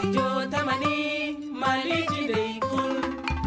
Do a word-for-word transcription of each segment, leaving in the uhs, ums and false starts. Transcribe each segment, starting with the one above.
Studio Tamani Maliki Day Kul.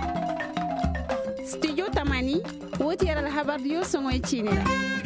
Studio Tamani wotiyar alhabar dio songoy chinira.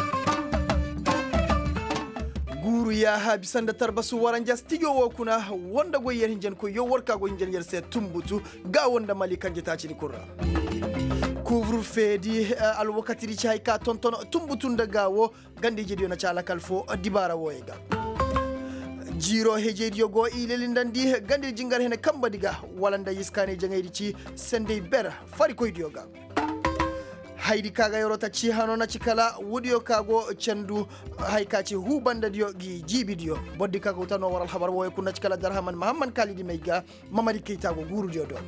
Guru ya habi sanda tarbasu waranja studio wo kuna wanda go yer hinjen ko yo worka go hinjen yer se tumbutu ga wanda malikan jita ci kurra. Couvre fedi uh, al wakati di chay ka tonton tumbutu ndagawo gandi jedi na chala kalfo dibara woyga. Jiro hejediyo go ilelindandi gandi jingar hene kamba diga walanda yiskane jangaydi ci sende ber fari koy diyoga. Haidi kaga yorota ci hanona cikala wudiyo kago cendu haykaci hubanda diyo gi jibi diyo boddi kaga utano waral habar woy kunna cikala darhaman mahamman kalidi meyga mamadi keitago guru diyo do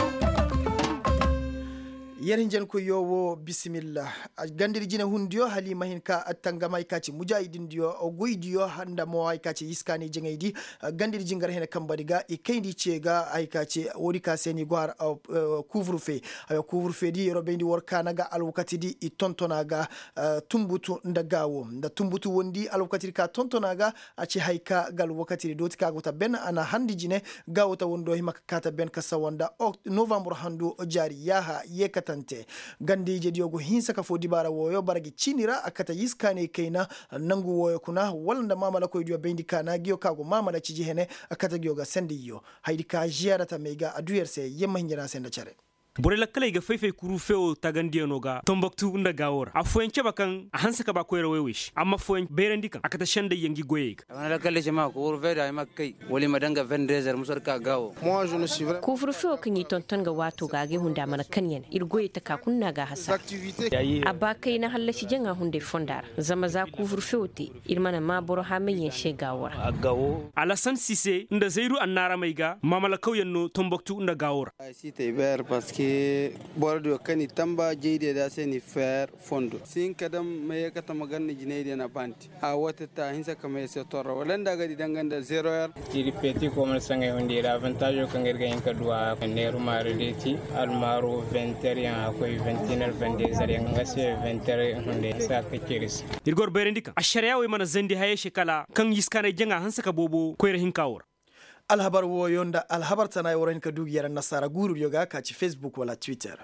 yerin jen ko yowo bismillah gandiri jina hundiyo halima hin ka attangama kaci mujahidin diyo o goydiyo handa mo ay kaci iskani jengaydi gandiri jingar hene kambadiga e kaydi cega ay kaci wodi ka seni gwar couvre feu ay couvre feu di robendi workanaga alwakati di i tontonaga tumbutu ndagawo nda tumbutu wondi alwakati ka tontonaga aci hayka gal wakati doti ka gota ben ana handi jine gawota wondo himaka kata ben kasawanda novembre handu jari yaha yekata gandije diogo hinsa ka fodi bara woyo baragi cinira akata yiskane kaina nangu woyo kuna walanda mama la ko dio bendi kana giyo kago mama la ciji hene akata giyo ga sendiyo haydi ka jiarata mega aduyerse yemma hinjana senda chare borela kala ga fefe kuru feo tagandiya noga tombaktu nda gawor a foyen ceba kan a hansa ka ba ko yero wewish amma foyen berendi kan akata shanda yangi goyega wana kala jama ko wor veda ma kai woli madanga vingt-deux heures musar ka gawo moi je ne suis vrai couvre feu kan yi tonton ga wato ga ge hunda mana kanyen irgoye ta ka kunna ga hasa abba kai na hallaci janga hunde fondar zama za couvre feu te irmana ma boro ha men yen she gawor gawo alasan sise nda zairu annara maiga mamala kauyen no tombaktu nda gawor si te ber parce que bordo kani tamba jeide da seni fer fondo sin kadam me kata maganni jineide na banti a wata ta hinsa kama se torro walanda gadi danganda zero heure ti ripeti ko man sanga hondi da avantage ko ngerga en kadwa neru maredeti almaro vingt et un ko vingt et un vingt-deux heures ngase vingt heures honde sa ka kiris irgor berendika ashariya we mana zandi haye shekala kan yiskane janga hansa ka bobo ko yere hinkawor alhabar woyonda alhabar tana yoren ka dugi yaran nasara guru yoga ka ci Facebook wala Twitter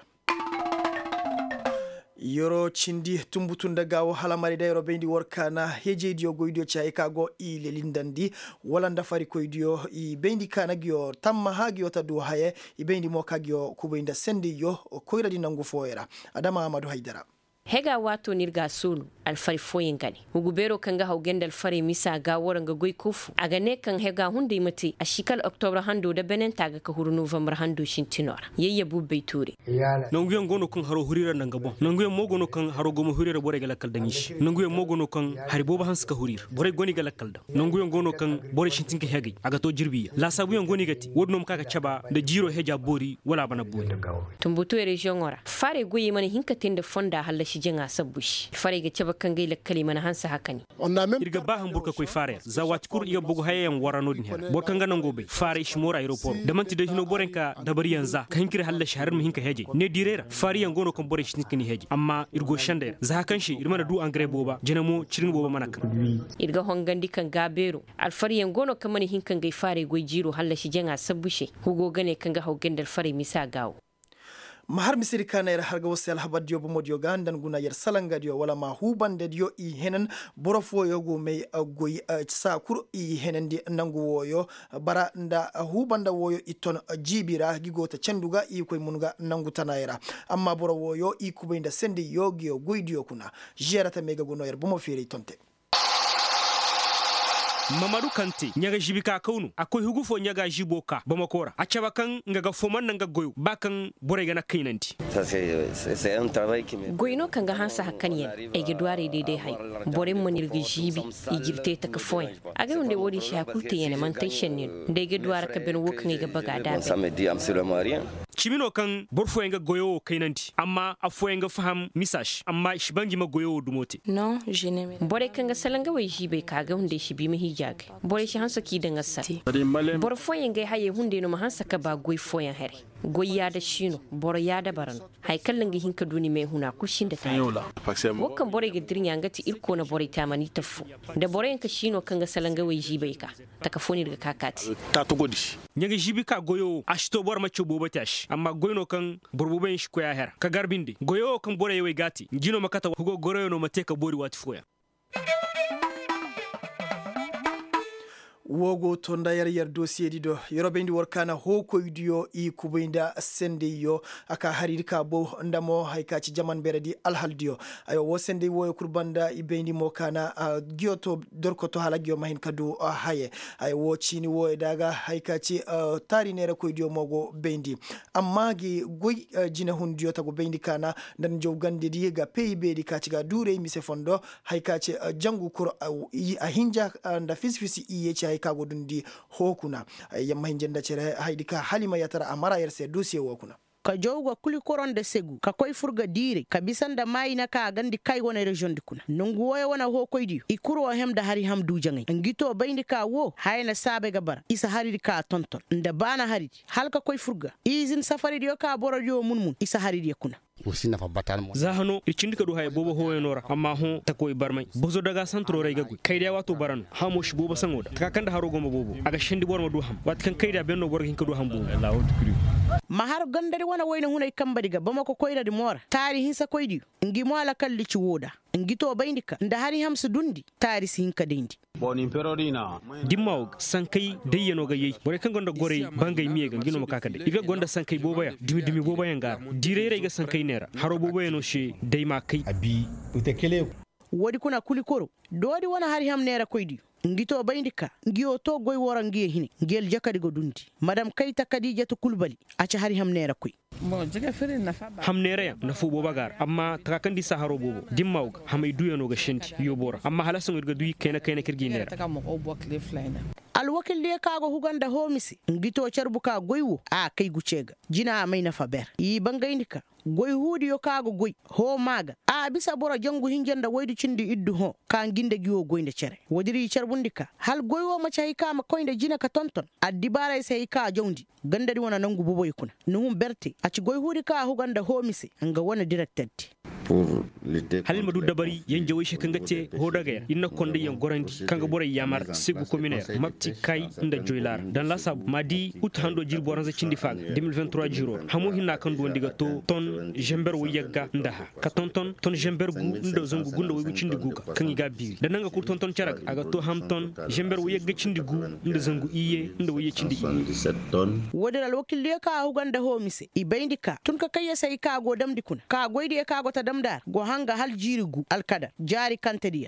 yoro cindi tumbutun daga wo halamari da yoro bendi workana heje dio goidio cha ikago i lelindandi wala ndafari koidio i bendi kana gyo tamma hagyo ta do haye i bendi mo kagyo kubinda sendi yo koira dinangu foera adama amadu haidara hega wato nirga sulu alfari foyin gani hugubero kanga haugenda alfari misa ga waranga goy kufu aga ne kan hega hunde mati a shikal october hando da benen taga ka huru november hando shintinor yeyye bubbe ture nanguyen gono kan haro hurira nanga bon nanguyen mogono kan haro gomo hurira bore gala kaldangi nanguyen mogono kan hari boba hanska hurir bore goni gala kalda nanguyen gono kan bore shintinka hegi aga to jirbiya la sabuyen goni gati wodnom kaka chaba da jiro heja bori wala bana bori tumbutu region ora fare goyi mani hinkatin da fonda halla jinga sabush fare ga ceba kan gaila kalima na hansa hakani irga ba hamburka koy fare zawat kur iya bugu hayan warano din her bor kan ganan gobe fare shmora aeroport da manti da hino borenka da bari yanza kan kire halla shahar mu hinka heje ne direra fare yan gono kan bore shi kini heje amma irgo shande za kan shi irmana du angre boba jinamo cirin boba manaka irga hongandi kan gabero al fare yan gono kan mani hinkan gai fare goy jiro halla shi jenga sabushe hugo gane kan ga hawgendal fare misa gawo mahar misiri kana yar harga wasu alhabar diyo bu modiyo gandan guna yar salanga diyo wala ma huban da diyo i henen borofo yogo mai goyi sa kur i henen di nangu woyo bara nda huban da woyo iton jibira gigota cenduga i koy munuga nangu tanayra amma boro woyo i kubainda sendi yogi yo goyi diyo kuna jerata mega guno yar bu mo fere tonte Mamadou Kanté nyaga jibika kaunu akoy hugufo nyaga jiboka bamakora acaba kan ngaga foman nga goyu bakan borega na kainanti ça c'est c'est un travail qui me goyno kan ga hansa hakaniyen e gedware dede hay bore monir ga jibi e girte ta ka foy aga unde wodi shakulte yene man tayshen de gedware ka ben wokan ga baga da ça me dit absolument rien chimino kan borfo nga goyo kainanti amma afo nga faham message amma shibangi ma goyo dumote non je n'aime bore kan ga salanga way jibe kaga unde shibi mi jag bore shi hansa ki danga sa bor foyen ga haye hunde no hansa ka ba goy foyen here goy ya da shino bor ya da baran hay kallin ga hinka duni mai huna kushin da tayi wakan bore ga dirnya ngati irko na bore ta mani tafu da bore ka shino kan ga salanga wai jibai ka ta ka foni daga kakati ta to godi nyanga jibi ka goyo ashto bor ma chubo batash amma goyno kan burbuben shi ko ya her ka garbinde goyo kan bore wai gati jino makata hugo goroyo no mate ka bori wati foya wogo tonda yar yar dossier dido yorobendi workana hoko idiyo i kubinda sende yo aka haririka bo ndamo haikaci jaman beredi alhaldiyo ayo wo sende wo kurbanda ibendi mokana uh, gioto dorkoto halagio mahin kadu uh, haye ayo wo chini wo daga haikaci uh, tari nera ko idiyo mogo bendi amma gi goy uh, jina hundiyo tago bendi kana ndan jow gande di ga pay be di kaci ga dure mi se fondo haikaci uh, jangu kur uh, i ahinja uh, nda fisfisi iye ci kago dundi hokuna yamma hinjenda cere haydika halima yatara amara yerse dossier wokuna ka jowga kuli koronde segu ka koy furga dire ka bisanda mayina ka gandi kay wona region dikuna nungu woy wona ho koydi ikuro hemda hari ham du jangay ngito bayndi ka wo hayna sabe ga bara isa hari ka tonton nda bana hari halka koy furga izin safari dio ka boro dio mun mun isa hari dio kuna usina fa batal mo zahano icindi ka do hay bobo hoyenora amma ho takoy barmay bozo daga santro ray gagu kayda wato baran hamo shi bobo sangoda ka kanda haro goma bobo aga shindi borma do ham wat kan kayda benno bor hin ka do ham bobo mahar gandari wana wayna hunay kambadiga bamako koyda di mora tari hinsa koydi ngi mo ala kalli ci woda ngi to bayndika nda hari hamsu dundi tari sin ka dendi boni perodina dimawg sankay deyeno ga yey bore kan gonda gore bangay miega ngino makaka de iga gonda sankay bobaya dimi dimi bobaya ngar direre ga sankay nera haro bobaya no she deyma kay abi utekele wodi kuna kulikoro dodi wana hari ham nera koydi ngito bayndika ngiyo to goy wora ngiye hine ngel jakadi go dundi madam kayta kadijatu kulbali acha hari ham nera koy mo jaga fere na fa ham nera ya na fu bobagar amma takakandi saharo bobo dimmawg hamay duyano ga shenti yobora amma halasan ga duyi kayna kayna kirgi nera taka mo o bokle flyna al wakil le kago huganda homisi ngito charbuka goywo a kay gucega jina may na fa ber yi bangayndika goy hudi yo kago goy ho maga a bisa bora jangu hinjanda waydu cindi iddu ho ka ginde giwo goynde cere wodiri charbundika hal goywo ma chay kama koynde jina ka tonton addi bare sey ka jawndi gandari wona nangu boboy kuna nuhum berti aci goy hudi ka huganda homisi nga wona directed halima du dabari yen jawi she kangate hodaga inna konde yen gorandi kanga bore yamar sigu communaire mapti kay nda joylar dan la sab madi ut hando jil boranza cindi fag deux mille vingt-trois jiro hamo hinna kan do ndiga to ton jember wo yegga ndaha ka ton ton ton jember gu ndo zongu gundo wo cindi gu kan iga bi dan nga kur ton ton charak aga to ham ton jember wo yegga cindi gu ndo zongu iye ndo wo ye cindi dix-sept ton wodal wakil le ka huganda homise ibendika tun ka kayya sai ka go damdi kuna ka goyde ka go ta damdar go hanga hal jirigu alkada jari kante diyar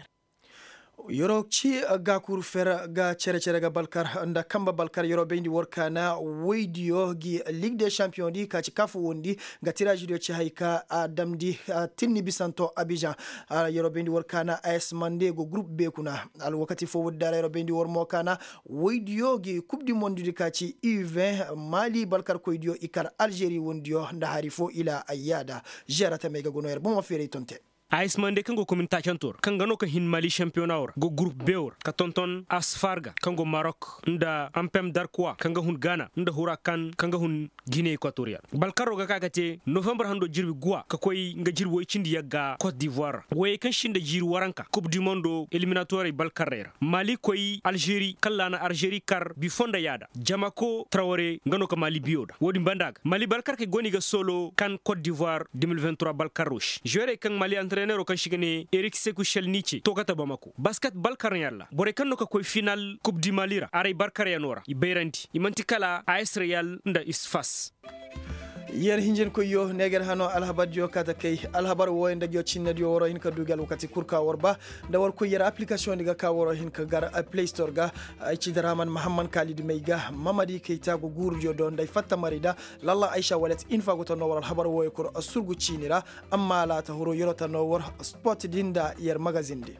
yoro ci ga kur fera ga cere cere ga balkar nda kamba balkar yoro bendi workana waydiyo gi Ligue des Champions di ka ci kafu wondi ga tirage dio ci hayka damdi tinni bisanto Abidjan yoro bendi workana A S Mandé go groupe B kuna al wakati fo wudara yoro bendi wor mokana waydiyo gi coupe du monde di ka ci U vingt Mali balkar ko dio ikar Algérie wondio nda harifo ila ayada jerata mega gonoer bon fere tonte A S Mandé kango communita chantor kangano ka hin Mali championnat or go groupe B or ka tonton Asfarga kango Maroc nda Ampem Darkwa kanga hun Ghana nda Huracan kanga hun Guinée Équatoriale balkaro ga kagate November hando jirbi gwa ka koy nga jirbo cindi yagga Côte d'Ivoire way kan shinda jir waranka coupe du monde éliminatoire balkarera Mali koy Algérie kallana Algérie kar bi fonda yada Jamako Traoré ngano ka Mali bioda wodi bandag Mali balkar ke goni ga solo kan Côte d'Ivoire deux mille vingt-trois balkarouche joueur kan Mali entraîneur kan shigane Eric Sekou Chelniche to kata Bamako basket balkar yalla bore kan no ka koy final coupe du Malira aray barkar yanora iberanti imantikala A S Real nda Isfas yer hinjen ko yo neger hano alhabar jo kata kay alhabar wo nda jo cinna dio woro hin ka dugal wakati kurka warba da war ko yer application diga ka woro hin ka gar Play Store ga ci daraman Muhammad Khalid Meiga Mamadi Keita go gurjo don day fatta marida lalla Aisha walet infa go tan wor alhabar wo ko surgu cinira amma la ta horo yoro tan wor sport dinda yer magazine di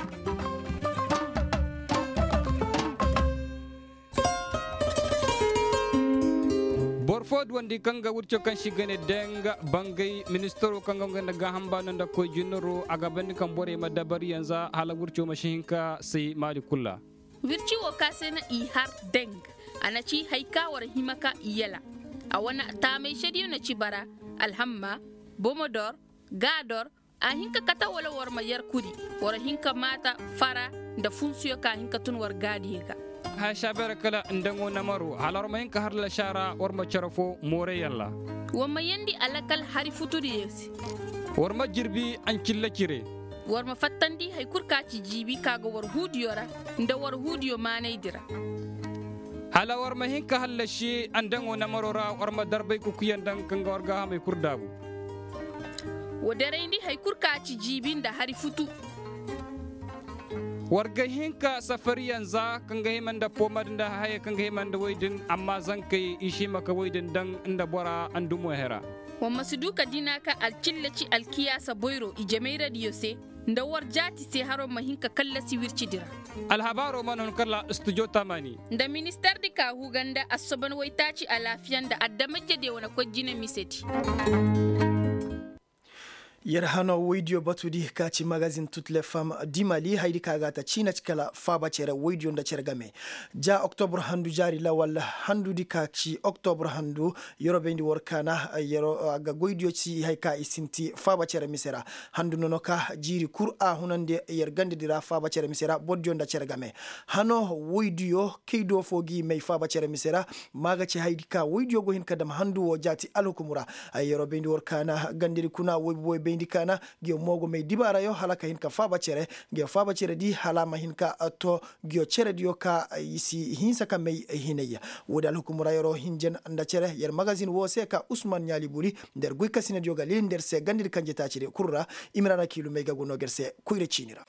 borfod wandi kanga wurcho kan shigane denga bangay ministero kanga nganda gahamba nanda ko jinoro aga bandi kan bore ma dabari yanza hala wurcho mashinka sai mali kulla wirci wo kasena i har deng anaci haika war himaka iyala a wana ta mai shadiyo na ci bara alhamma bomodor gador a hinka kata wala war mayar kudi war hinka mata fara da funsiyo ka hinka tun war gadi ka ha shabara kala ndango namaru halar ma hinka har la shara war ma charafo more yalla wa mayandi alakal hari futuri yesi war ma jirbi an killa kire war ma fattandi hay kurka ci jibi kaga war hudiyora nda war hudiyo manay dira hala war ma hinka halla shi andango namarora war ma darbay ku kuyandan kanga war ga mai kurdabu wadare ndi hay kurka ci jibi nda hari futu warga hinka safariyan za kanga himanda pomad nda haye kanga himanda waydin amma zan kai ishi maka waydin dan inda bora andumo hera wa masuduka dinaka alkillaci alkiyasa boyro ijamai radio se nda war jati se haro mahinka kallasi wircidira alhabaro manon kala studio tamani nda minister di ka huganda asoban waitaci alafiyan da addamaje de wana kojjine miseti yar hano radio batudi kaci magazine toutes les femmes du Mali haydi kagata china cikala faba cere radio nda cere game ja octobre handu jari la walla handu di kaci octobre handu yoro bendi workana yoro aga goidio ci hayka isinti faba cere misera handu nonoka jiri qur'a hunande yer gande dira faba cere misera boddio nda cere game hano radio keido fogi may faba cere misera maga ci haydi ka radio go hin kadam handu wo jati alhukumura yoro bendi workana gandiri kuna woy woy indikana gyo mogo me dibara yo halaka hinka faba cere gyo faba cere di halama hinka to gyo cere dio ka isi hinsa ka me hineya wodal hukumura yoro hinjen anda cere yer magazine wo se ka Usman Nyali Buri der guy kasine dio gal der se gandir kanje ta cere kurra imrana kilu me gago no gerse kuyre chinira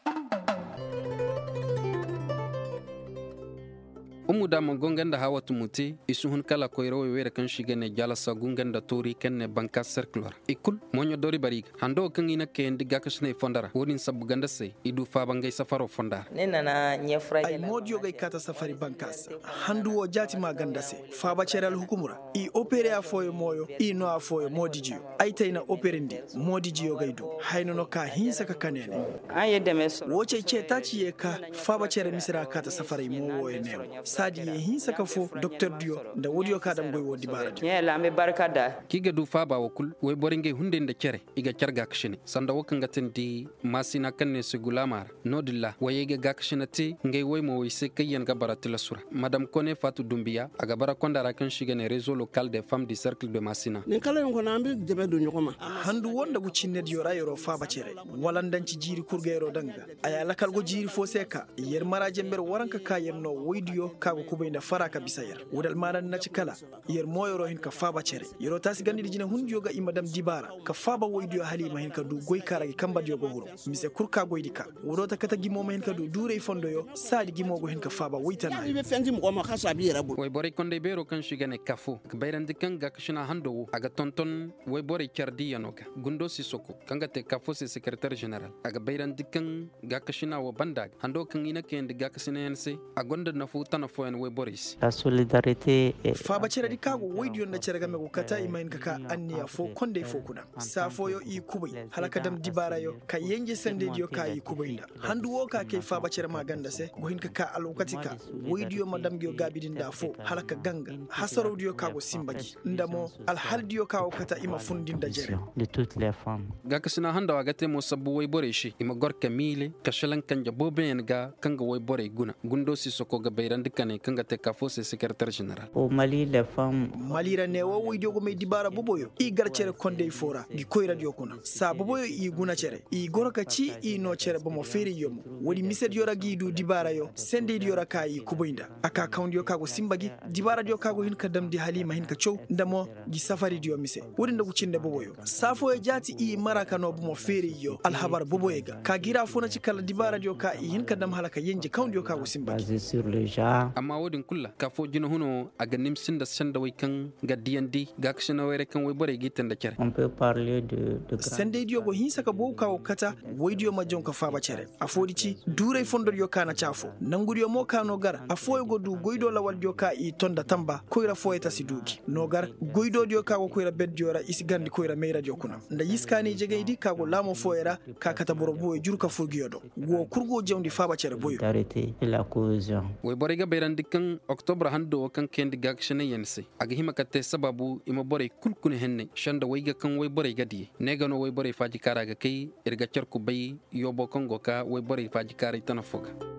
umu da mangonganda hawa tumuti isuhun kala koyro wera kan shigene jala sagunganda tori kenne banka circular ikul monyo dori barig hando kan ina ken diga kashne fondara wodin sabuganda se idu fa bangay safaro fondara nena na nyefra ay modio gay kata safari bankas handu wo jati maganda se fa ba ceral hukumura i opere a foyo moyo i no a foyo modijio ay tayna opere ndi modijio gaydu hayno no ka hinsa ka kanene ay demes woche che tachi ye ka fa ba cere misira kata safari mo wo enew sadi ye hinsa ka fo docteur dio nda wodio ka dam goy wodi barade ne la me barkada kiga du fa ba wakul way boringe hunde nda cere iga carga kshine sanda wakanga tendi masina kanne segulamar nodilla wayege gakshinati ngay way mo way se kayen ga baratila sura madame Kone Fatou Doumbia aga bara kondara kan shigene réseau local des femmes du cercle de Masina ne kala ko nambe debe do nyokoma handu wonda gu cinne dio rayoro fa ba cere walandanci jiri kurgero danga aya lakal go jiri fo seka yer maraje mber waranka kayen no woydiyo kago kubayna faraka bisayar wudal manan na cikala yer moyoro hin ka fa ba cere yero tasi gandi jina hundiyo ga imadam dibara ka fa ba woydiyo halima hin ka du goy karagi kamba dio go huro mise kurka goydika wurota kata gimo hin ka du dure fondo yo sadi gimo go hin ka fa ba woytana be fendi mo ma khasa bi rabu way bore konde bero kan shigane kafo bayran dikan ga kashina hando aga tonton way bore chardi yanoga gundo sisoko kanga te kafo se secrétaire général aga bayran dikan ga kashina wo bandag hando kan ina ken ga kasina yense agonda na fu tana fo en way boris la solidarité fa ba cere dikago woydiyo na cere game ko kata imain kaka anniya fo konde fo kuna safo yo i kubay halaka dam dibara yo ka yenje sende dio ka i kubayda handu wo ka ke fa ba cere maganda se go hin kaka alokatika woydiyo madam gyo gabidin da fo halaka ganga hasaro dio kago simbaji ndamo al hal dio kawo kata ima fundin da jere de toutes les femmes ga kasina handa wagate mo sabu way bore shi ima gor kamile kashalan kanja boben ga kanga way bore guna gundo si soko ga bayran dikane kanga te kafo se secrétaire général au Mali les femmes Mali ra ne wo woydiyo go me dibara boboyo i gar cere konde fora gi koy radio kuna sa boboyo i guna cere i goroka ci i no cere bomo feri yomo wodi mised yora gi du dibara yo sende yora kai kuboinda aka kaundi yo kago simbagi dibara dio kago hin kadam di halima hin ka chow ndamo gi safari dio mise wodi nda kucinde boboyo safo e jati i maraka no bomo feri yo al habar boboyega ka gira fona ci kala dibara dio ka i hin kadam halaka yenje kaundi yo kago simbagi sur le genre cohesion. amma wodin kulla ka fo jina huno aga nimsin da sanda way kan ga diyandi ga kshina wayre kan way bore gitan da kere On peut parler de de sende dio go hinsa ka bo ka o kata woidio majon ka faba cere afodici duray fondor yo kana chafo nangudio mo kano gar afoy go du goido lawal dio ka i tonda tamba koira foyta siduki no gar goido dio ka go koira beddiora isi gandi koira meira dio kuna nda yiskani jegeydi ka go lamo foyera ka kata borobo e jurka fogiyodo go kurgo jewndi faba cere boyo d'arrêter la cohesion. way bore ga beran dikkan octobre hando kan kendi ga kshina yense aga hima katte sababu ima bore kulkune henne shanda way ga kan way bore gadi nega no way bore faji kara ga kai irga charku bay yobo kongo ka way bore faji kara itana foga